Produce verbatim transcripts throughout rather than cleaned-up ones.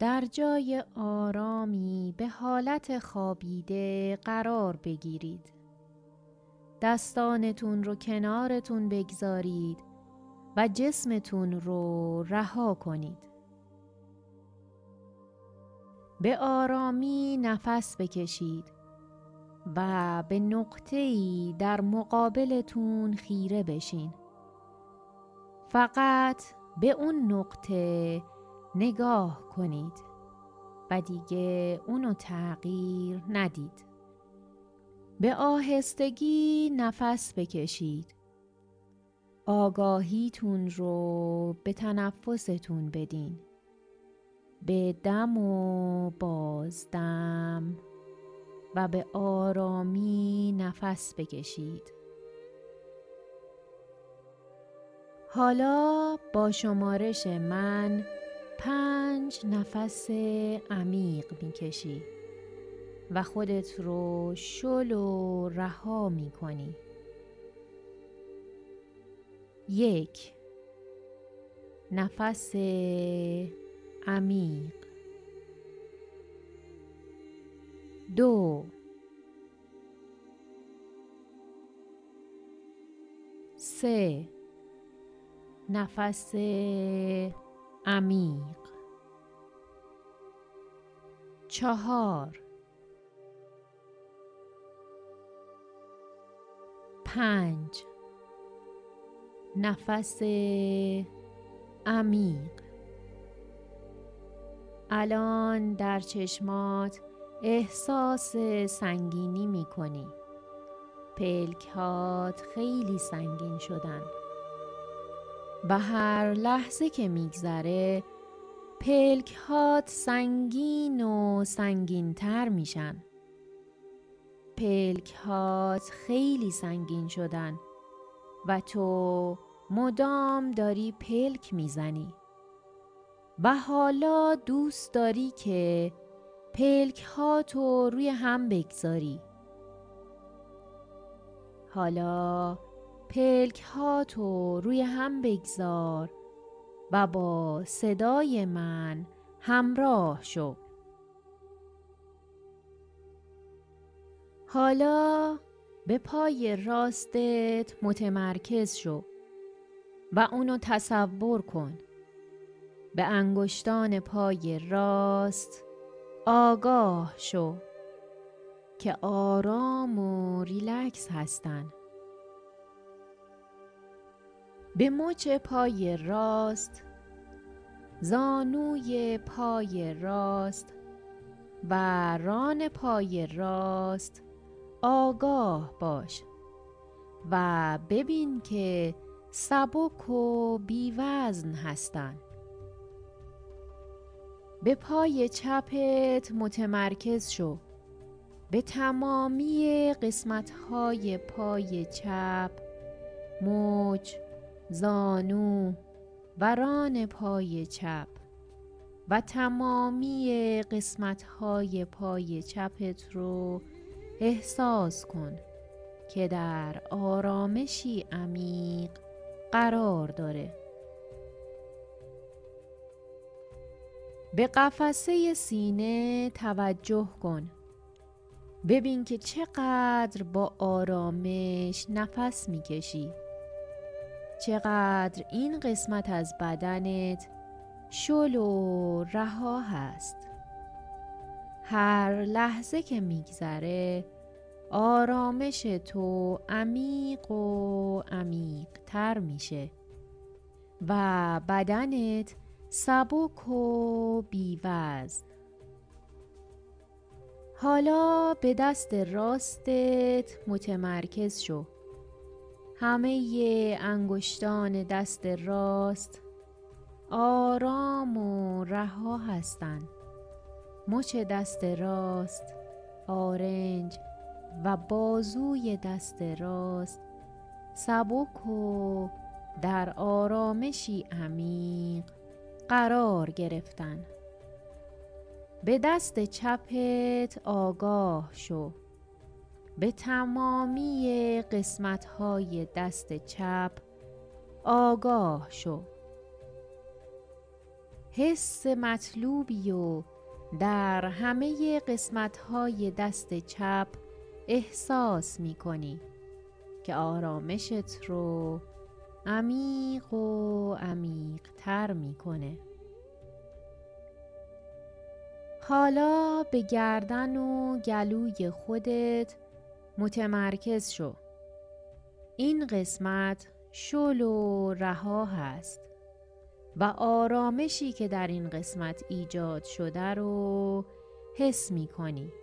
در جای آرامی به حالت خوابیده قرار بگیرید. دستانتون رو کنارتون بگذارید و جسمتون رو رها کنید. به آرامی نفس بکشید و به نقطه‌ای در مقابلتون خیره بشین. فقط به اون نقطه نگاه کنید و دیگه اونو تغییر ندید. به آهستگی نفس بکشید. آگاهیتون رو به تنفستون بدین. به دم و بازدم و به آرامی نفس بکشید. حالا با شمارش من پنج نفس عمیق میکشی و خودت رو شل و رها میکنی. یک، نفس عمیق. دو، سه، نفس عمیق. چهار، پنج، نفس عمیق. الان در چشمات احساس سنگینی می کنی. پلک‌هات خیلی سنگین شدن و هر لحظه که میگذره پلک‌هات سنگین و سنگین تر میشن. پلک‌هات خیلی سنگین شدن و تو مدام داری پلک میزنی و حالا دوست داری که پلک‌هاتو روی هم بگذاری. حالا پلک‌هاتو روی هم بگذار و با صدای من همراه شو. حالا به پای راستت متمرکز شو و اونو تصور کن. به انگشتان پای راست آگاه شو که آرام و ریلکس هستن. به مچ پای راست، زانوی پای راست و ران پای راست آگاه باش و ببین که سبک و بی وزن هستن. به پای چپت متمرکز شو. به تمامی قسمت‌های پای چپ، مچ، زانو و ران پای چپ و تمامی قسمت‌های پای چپت رو احساس کن که در آرامشی عمیق قرار داره. به قفسه سینه توجه کن. ببین که چقدر با آرامش نفس میکشی. چقدر این قسمت از بدنت شل و رها هست. هر لحظه که میگذره آرامش تو عمیق و عمیق تر میشه و بدنت سبک و بی‌وزن. حالا به دست راستت متمرکز شو. همه انگشتان دست راست آرام و رها هستند. مچ دست راست آرنج و بازوی دست راست سبک و در آرامشی عمیق قرار گرفتن. به دست چپت آگاه شو. به تمامی قسمت‌های دست چپ آگاه شو. حس مطلوبی و در همه قسمت‌های دست چپ احساس می‌کنی که آرامشت رو عمیق و عمیق تر می‌کنه. حالا به گردن و گلوی خودت متمرکز شو. این قسمت شل و رها هست و آرامشی که در این قسمت ایجاد شده رو حس می کنی.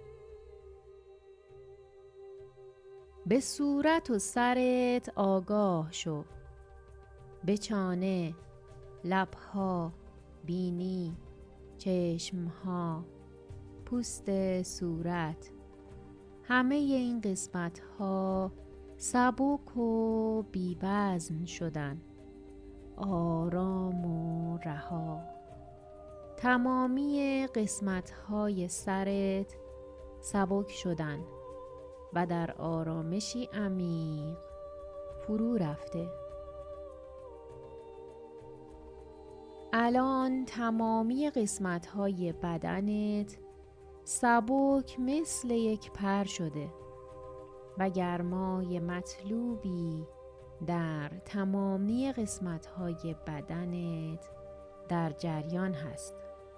به صورت و سرت آگاه شو. به چانه، لبها، بینی، چشمها، پوست صورت. همه این قسمت ها سبک و بی‌وزن شدن، آرام و رها. تمامی قسمت های سرت سبک شدن و در آرامشی عمیق فرو رفته. الان تمامی قسمت های بدنت سبک مثل یک پر شده و گرمای مطلوبی در تمامی قسمت های بدنت در جریان هست.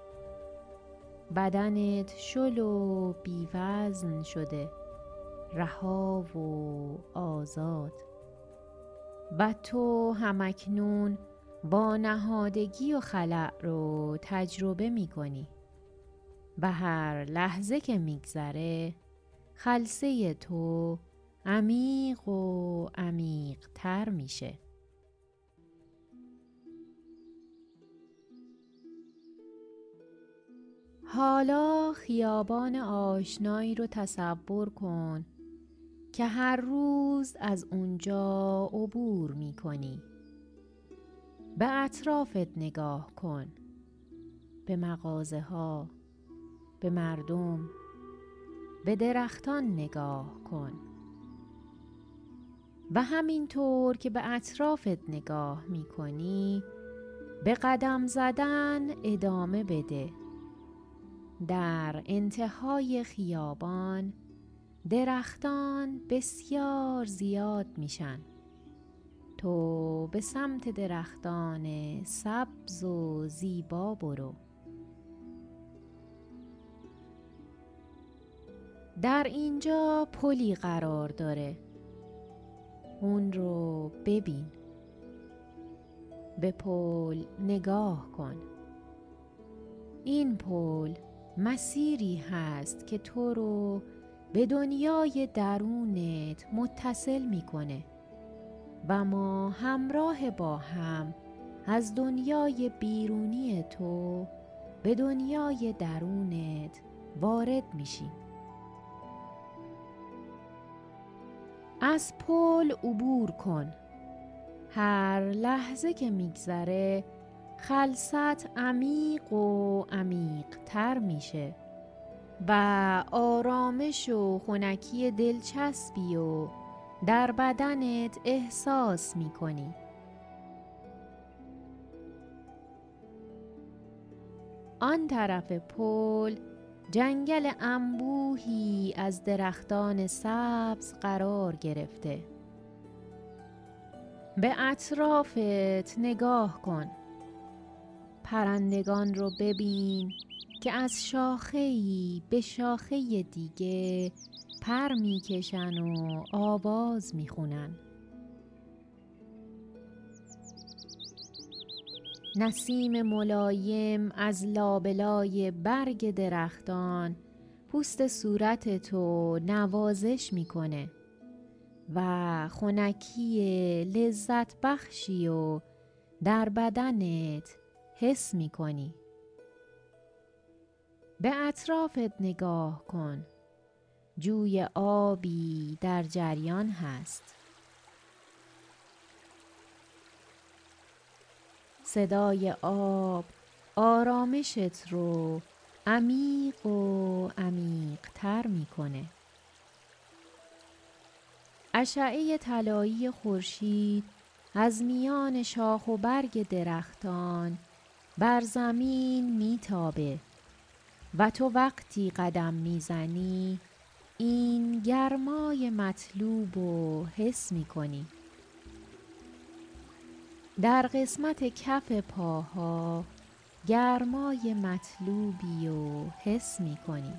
بدنت شل و بی‌وزن شده، رها و آزاد. و تو همکنون با نهادگی و خلأ رو تجربه می کنی و هر لحظه که میگذره خلسه تو عمیق و عمیق تر میشه. حالا خیابان آشنایی رو تصور کن که هر روز از اونجا عبور میکنی. به اطرافت نگاه کن، به مغازه ها، به مردم، به درختان نگاه کن و همینطور که به اطرافت نگاه میکنی به قدم زدن ادامه بده. در انتهای خیابان درختان بسیار زیاد میشن. تو به سمت درختان سبز و زیبا برو. در اینجا پلی قرار داره. اون رو ببین. به پل نگاه کن. این پل مسیری هست که تو رو به دنیای درونت متصل میکنه و ما همراه با هم از دنیای بیرونی تو به دنیای درونت وارد میشیم. از پل عبور کن. هر لحظه که میگذره خلست عمیق و عمیق تر میشه و آرامش و خنکی دلچسبی و در بدنت احساس میکنی. آن طرف پل جنگل انبوهی از درختان سبز قرار گرفته. به اطرافت نگاه کن. پرندگان رو ببین که از شاخه‌ای به شاخه دیگه پر میکشن و آواز میخونن. نسیم ملایم از لابلای برگ درختان پوست صورت تو نوازش میکنه و خنکی لذت بخشی و در بدنت حس میکنی. به اطرافت نگاه کن. جوی آبی در جریان هست. صدای آب آرامشت رو عمیق و عمیق تر میکنه. اشعه طلایی خورشید از میان شاخ و برگ درختان بر زمین میتابه و تو وقتی قدم میزنی این گرمای مطلوب رو حس میکنی. در قسمت کف پاها گرمای مطلوبی رو حس میکنی.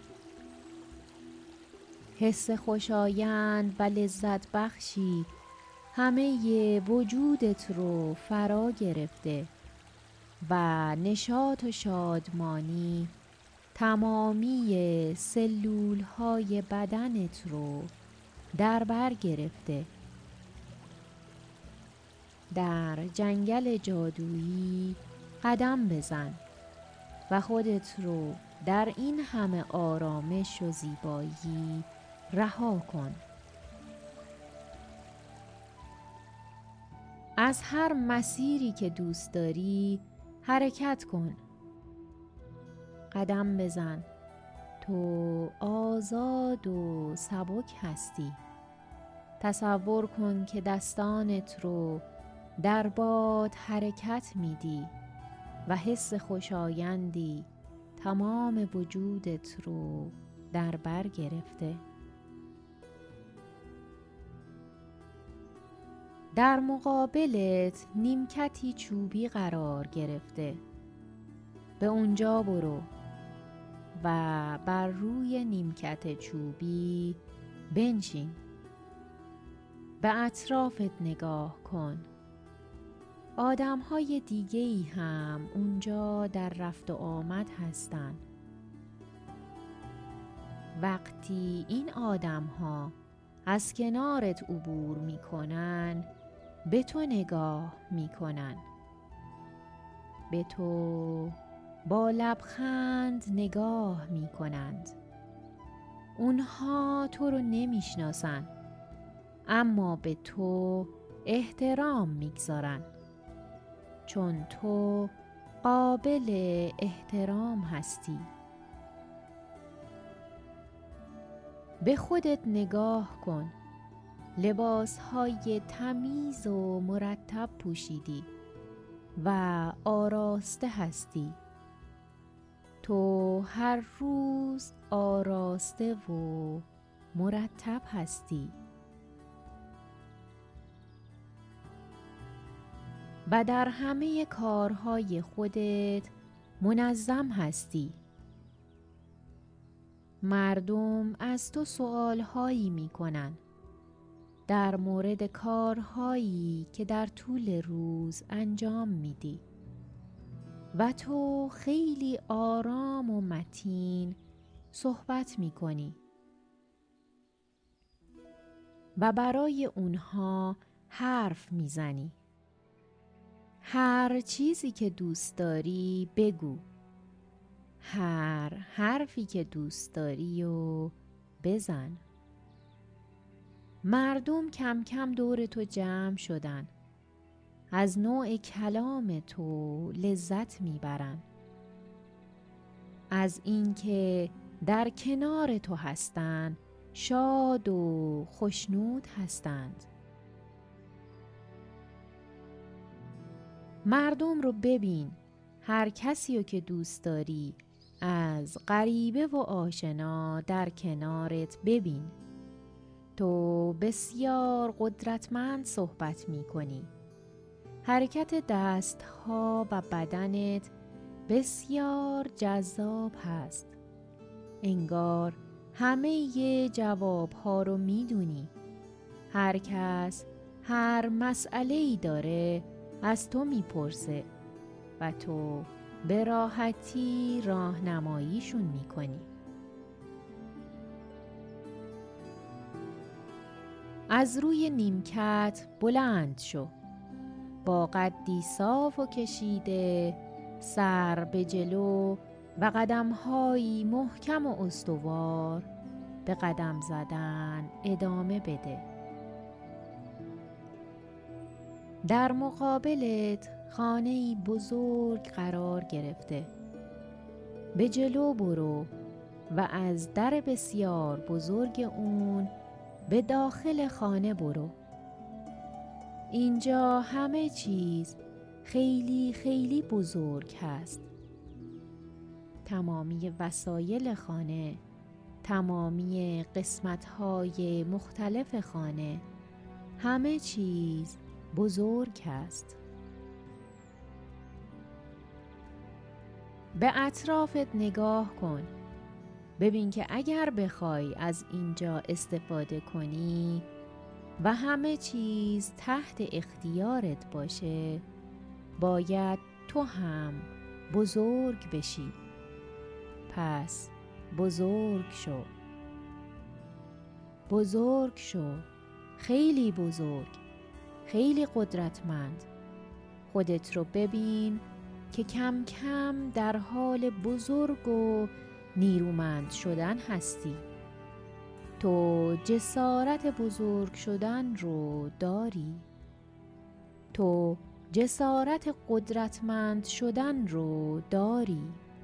حس خوشایند و لذت بخشی همه وجودت رو فرا گرفته و نشاط و شادمانی تمامی سلول های بدنت رو در بر گرفته. در جنگل جادویی قدم بزن و خودت رو در این همه آرامش و زیبایی رها کن. از هر مسیری که دوست داری حرکت کن. قدم بزن. تو آزاد و سبک هستی. تصور کن که دستانت رو در باد حرکت میدی و حس خوشایندی تمام وجودت رو در بر گرفته. در مقابلت نیمکتی چوبی قرار گرفته. به اونجا برو و بر روی نیمکت چوبی بنشین. به اطرافت نگاه کن. آدم‌های دیگه‌ای هم اونجا در رفت و آمد هستن. وقتی این آدم‌ها از کنارت عبور می‌کنن به تو نگاه می‌کنن. به تو با لبخند نگاه می‌کنند. اونها تو رو نمی‌شناسن اما به تو احترام می‌گذارن چون تو قابل احترام هستی. به خودت نگاه کن. لباسهای تمیز و مرتب پوشیدی و آراسته هستی. تو هر روز آراسته و مرتب هستی. و در همه کارهای خودت منظم هستی. مردم از تو سؤالهایی می کنن در مورد کارهایی که در طول روز انجام میدی و تو خیلی آرام و متین صحبت می کنی و برای اونها حرف می زنی. هر چیزی که دوست داری بگو. هر حرفی که دوست داری و بزن. مردم کم کم دور تو جمع شدن. از نوع کلام تو لذت میبرن. از اینکه در کنار تو هستن شاد و خوشنود هستند. مردم رو ببین. هر کسی رو که دوست داری از غریبه و آشنا در کنارت ببین. تو بسیار قدرتمند صحبت می کنی. حرکت دستها و بدنت بسیار جذاب هست. انگار همه جوابها رو می دونی. هر کس هر مسئله‌ای داره از تو می پرسه و تو به راحتی راهنماییشون می کنی. از روی نیمکت بلند شو. با قدی صاف و کشیده سر به جلو و قدم‌هایی محکم و استوار به قدم زدن ادامه بده. در مقابلت خانه‌ای بزرگ قرار گرفته. به جلو برو و از در بسیار بزرگ اون به داخل خانه برو. اینجا همه چیز خیلی خیلی بزرگ هست. تمامی وسایل خانه، تمامی قسمت‌های مختلف خانه، همه چیز بزرگ است. به اطرافت نگاه کن. ببین که اگر بخوای از اینجا استفاده کنی و همه چیز تحت اختیارت باشه، باید تو هم بزرگ بشی. پس بزرگ شو. بزرگ شو. خیلی بزرگ. خیلی قدرتمند. خودت رو ببین که کم کم در حال بزرگ و نیرومند شدن هستی. تو جسارت بزرگ شدن رو داری. تو جسارت قدرتمند شدن رو داری.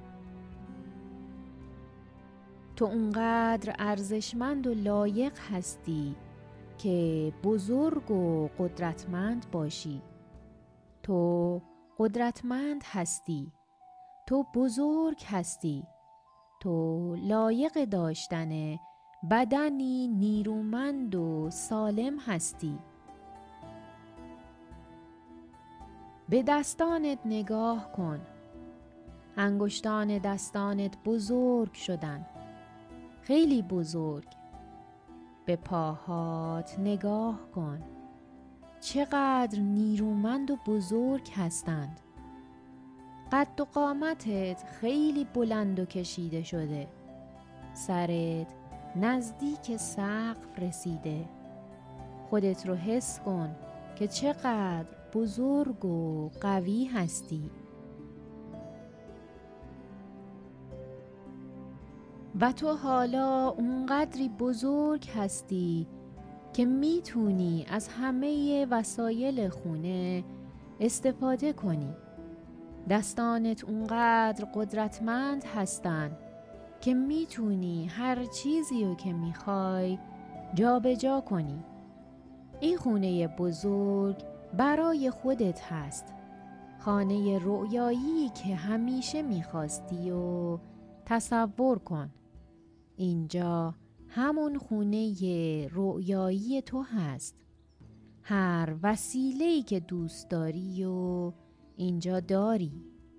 تو اونقدر ارزشمند و لایق هستی که بزرگ و قدرتمند باشی. تو قدرتمند هستی. تو بزرگ هستی. تو لایق داشتن بدنی نیرومند و سالم هستی. به دستانت نگاه کن. انگشتان دستانت بزرگ شدن. خیلی بزرگ. به پاهات نگاه کن. چقدر نیرومند و بزرگ هستند. قد و قامتت خیلی بلند و کشیده شده. سرت نزدیک سقف رسیده. خودت رو حس کن که چقدر بزرگ و قوی هستی. و تو حالا اونقدری بزرگ هستی که میتونی از همه وسایل خونه استفاده کنی. دستانت اونقدر قدرتمند هستن که میتونی هر چیزی رو که میخوای جا به جا کنی. این خونه بزرگ برای خودت هست. خانه رویایی که همیشه میخواستی و تصور کن. اینجا همون خونه رویایی تو هست. هر وسیله‌ای که دوست داری و اینجا داری.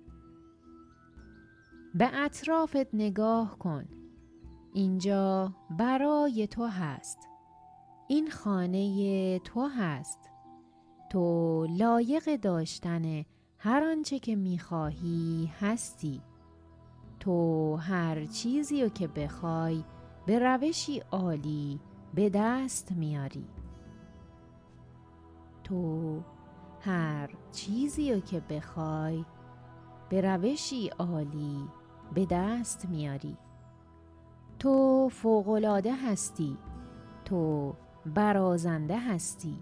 به اطرافت نگاه کن. اینجا برای تو هست. این خانه تو هست. تو لایق داشتن هر آنچه که میخواهی هستی. تو هر چیزی رو که بخوای به روشی عالی به دست میاری. تو هر چیزی رو که بخوای به روشی عالی به دست میاری. تو فوق‌العاده هستی. تو برازنده هستی.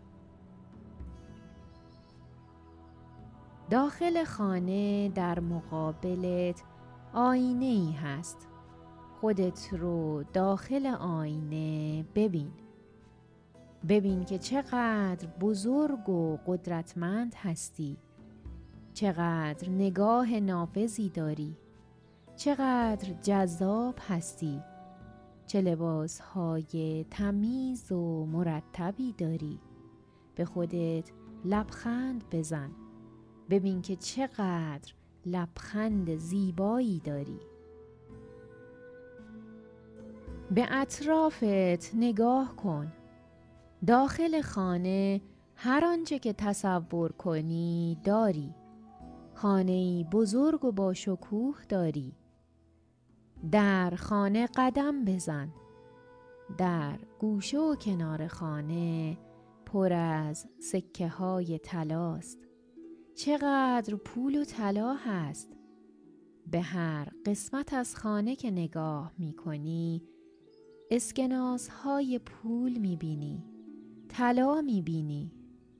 داخل خانه در مقابلت آینه ای هست. خودت رو داخل آینه ببین. ببین که چقدر بزرگ و قدرتمند هستی. چقدر نگاه نافذی داری. چقدر جذاب هستی. چه لباسهای تمیز و مرتبی داری. به خودت لبخند بزن. ببین که چقدر لبخند زیبایی داری. به اطرافت نگاه کن. داخل خانه هر آنچه که تصور کنی داری. خانه‌ای بزرگ و با شکوه داری. در خانه قدم بزن. در گوشه و کنار خانه پر از سکه های طلاست. چقدر پول و طلا هست. به هر قسمت از خانه که نگاه می کنی اسکناس های پول می بینی. طلا می بینی.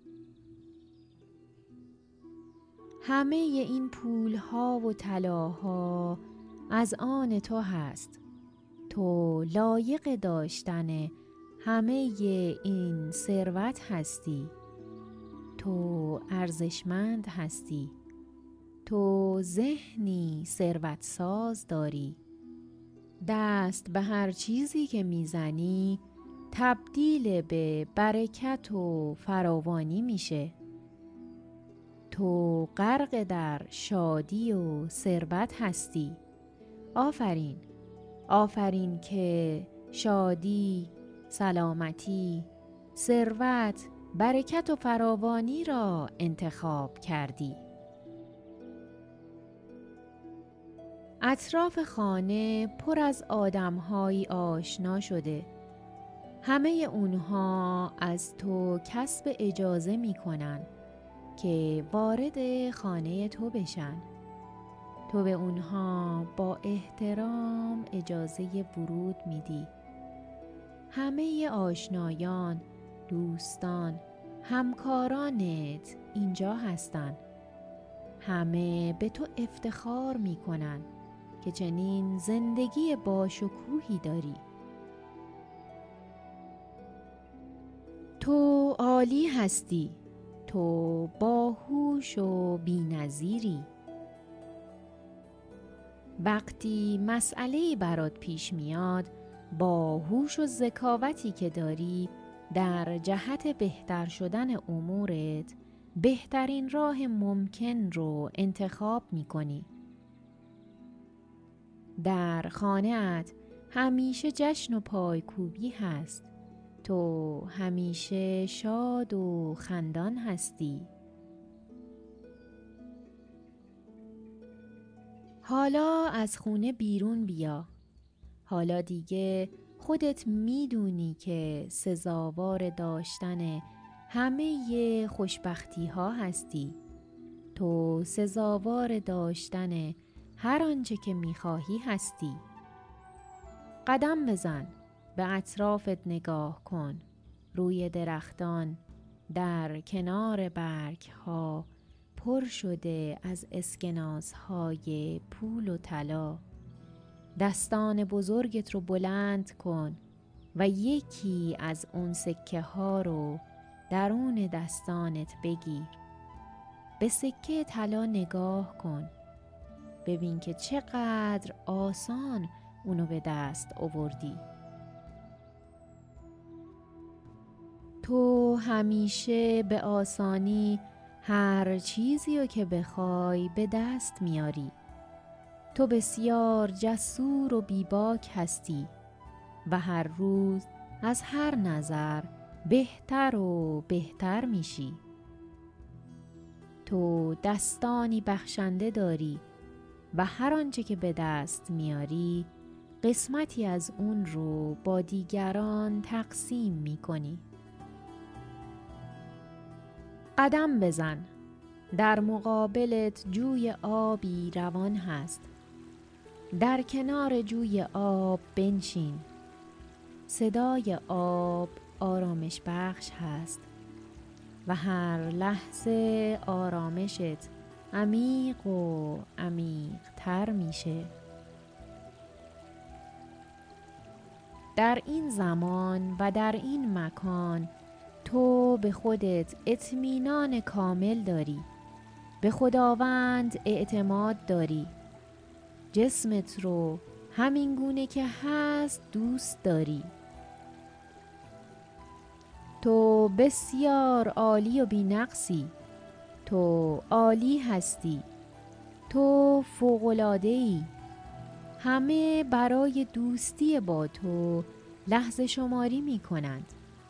همه این پول ها و طلاها از آن تو هست. تو لایق داشتن همه این ثروت هستی. تو ارزشمند هستی. تو ذهنی ثروت ساز داری. دست به هر چیزی که میزنی تبدیل به برکت و فراوانی میشه. تو غرق در شادی و ثروت هستی. آفرین. آفرین که شادی، سلامتی، ثروت، برکت و فراوانی را انتخاب کردی. اطراف خانه پر از آدم‌هایی آشنا شده. همه اونها از تو کسب اجازه می‌کنن که وارد خانه تو بشن. تو به اونها با احترام اجازه ورود میدی. همه آشنایان، دوستان، همکارانت اینجا هستن. همه به تو افتخار میکنن که چنین زندگی باشکوهی داری. تو عالی هستی. تو باهوش و بی‌نظیری. وقتی مسئله‌ای برات پیش میاد، با هوش و ذکاوتی که داری در جهت بهتر شدن امورت بهترین راه ممکن رو انتخاب میکنی. در خانه‌ات همیشه جشن و پایکوبی هست. تو همیشه شاد و خندان هستی. حالا از خونه بیرون بیا. حالا دیگه خودت میدونی که سزاوار داشتن همه خوشبختی ها هستی. تو سزاوار داشتن هر آنچه که میخواهی هستی. قدم بزن، به اطرافت نگاه کن. روی درختان، در کنار برگ ها پر شده از اسکناسهای پول و طلا. دستان بزرگت رو بلند کن و یکی از اون سکه ها رو درون دستانت بگیر. به سکه طلا نگاه کن. ببین که چقدر آسان اونو به دست آوردی. تو همیشه به آسانی هر چیزی رو که بخوای به دست میاری. تو بسیار جسور و بیباک هستی و هر روز از هر نظر بهتر و بهتر میشی. تو دستانی بخشنده داری و هر آنچه که به دست میاری قسمتی از اون رو با دیگران تقسیم میکنی. قدم بزن. در مقابلت جوی آبی روان هست. در کنار جوی آب بنشین. صدای آب آرامش بخش هست و هر لحظه آرامشت عمیق و عمیق تر میشه. در این زمان و در این مکان تو به خودت اطمینان کامل داری. به خداوند اعتماد داری. جسمت رو همین گونه که هست دوست داری. تو بسیار عالی و بی‌نقصی. تو عالی هستی. تو فوق‌العاده‌ای. همه برای دوستی با تو لحظه شماری می کنند.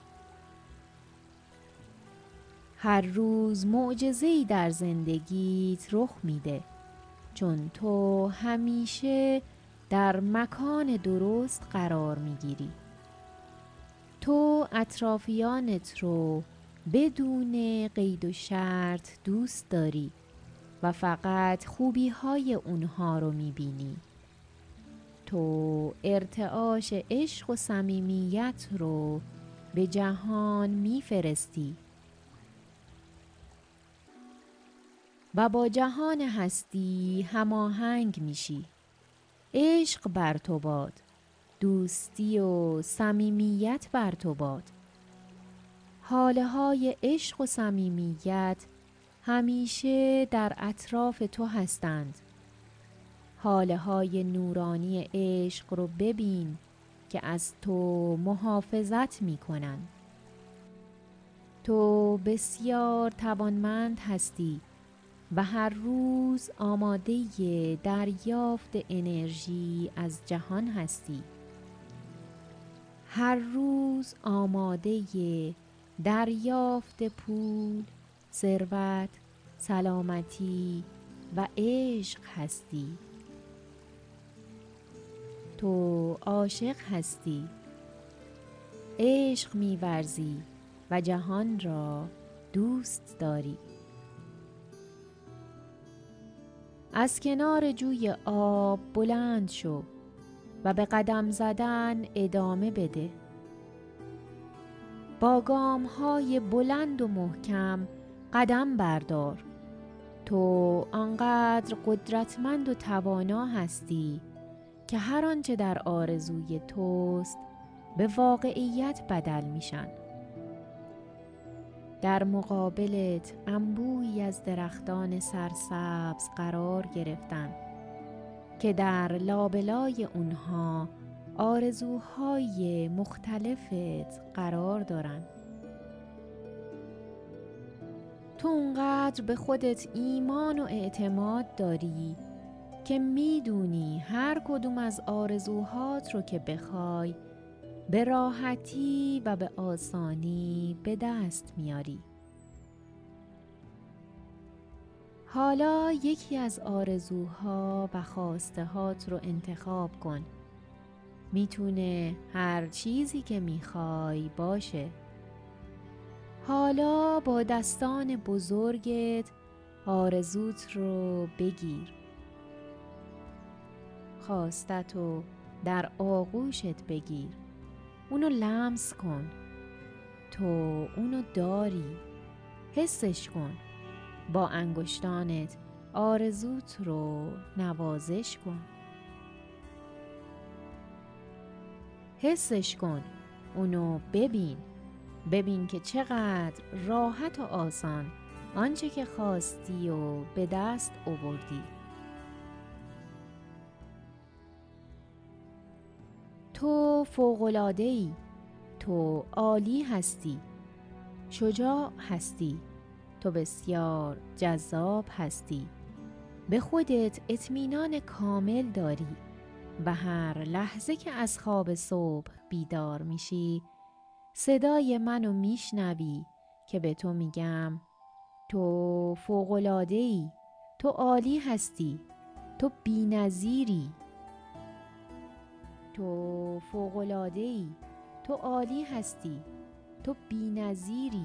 هر روز معجزه‌ای در زندگیت رخ میده، چون تو همیشه در مکان درست قرار میگیری. تو اطرافیانت رو بدون قید و شرط دوست داری و فقط خوبی های اونها رو میبینی. تو ارتعاش عشق و صمیمیت رو به جهان میفرستی و با جهان هستی هماهنگ میشی. عشق بر تو باد. دوستی و صمیمیت بر تو باد. هاله های عشق و صمیمیت همیشه در اطراف تو هستند. هاله های نورانی عشق رو ببین که از تو محافظت می کنند. تو بسیار توانمند هستی و هر روز آماده دریافت انرژی از جهان هستی. هر روز آماده دریافت پول، ثروت، سلامتی و عشق هستی. تو عاشق هستی، عشق می‌ورزی و جهان را دوست داری. از کنار جوی آب بلند شو و به قدم زدن ادامه بده. با گام‌های بلند و محکم قدم بردار. تو آنقدر قدرتمند و توانا هستی که هر آنچه در آرزوی توست به واقعیت بدل میشن. در مقابلت انبوهی از درختان سرسبز قرار گرفتند که در لابلای اونها آرزوهای مختلفت قرار دارن. تو اونقدر به خودت ایمان و اعتماد داری که میدونی هر کدوم از آرزوهات رو که بخوای به راحتی و به آسانی به دست میاری. حالا یکی از آرزوها و خواستهات رو انتخاب کن. میتونه هر چیزی که میخوای باشه. حالا با دستان بزرگت آرزوت رو بگیر. خواستتو در آغوشت بگیر. اونو لمس کن. تو اونو داری. حسش کن. با انگشتانت آرزوت رو نوازش کن. حسش کن. اونو ببین. ببین که چقدر راحت و آسان آنچه که خواستی و به دست آوردی. تو فوق‌العاده‌ای. تو عالی هستی. شجاع هستی. تو بسیار جذاب هستی. به خودت اطمینان کامل داری و هر لحظه که از خواب صبح بیدار میشی صدای منو میشنوی که به تو میگم تو فوق‌العاده‌ای. تو عالی هستی. تو بی‌نظیری. تو فوق‌العاده‌ای. تو عالی هستی. تو بی‌نظیری.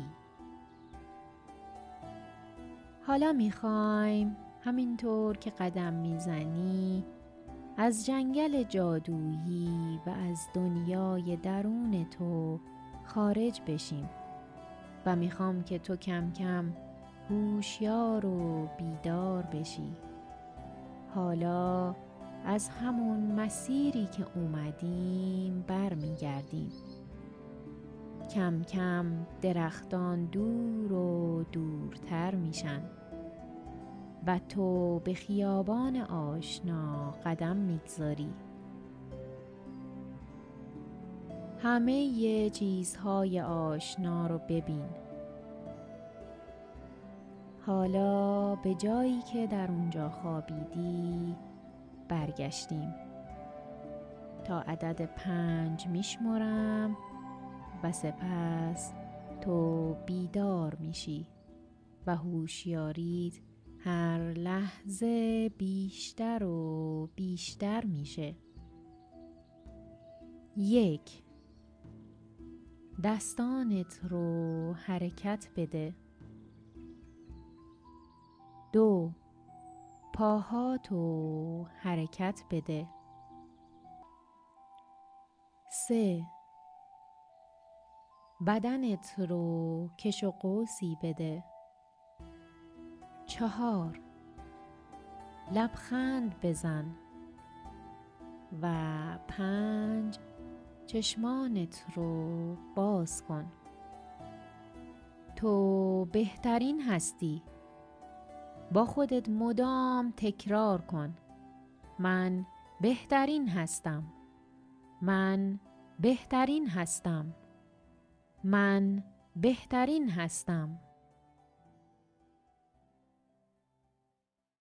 حالا میخوایم همینطور که قدم میزنی از جنگل جادویی و از دنیای درون تو خارج بشیم و میخوام که تو کم کم هوشیار و بیدار بشی. حالا از همون مسیری که اومدیم برمیگردیم. کم کم درختان دور و دورتر میشن و تو به خیابان آشنا قدم میگذاری. همه ی چیزهای آشنا رو ببین. حالا به جایی که در اونجا خوابیدی برگشتیم. تا عدد پنج میشمرم و سپس تو بیدار میشی و هوشیاریت هر لحظه بیشتر و بیشتر میشه. یک، دستانت رو حرکت بده. دو، پاهاتو حرکت بده. سه، بدنت رو کش و قوسی بده. چهار، لبخند بزن. و پنج، چشمانت رو باز کن. تو بهترین هستی. با خودت مدام تکرار کن: من بهترین هستم. من بهترین هستم. من بهترین هستم.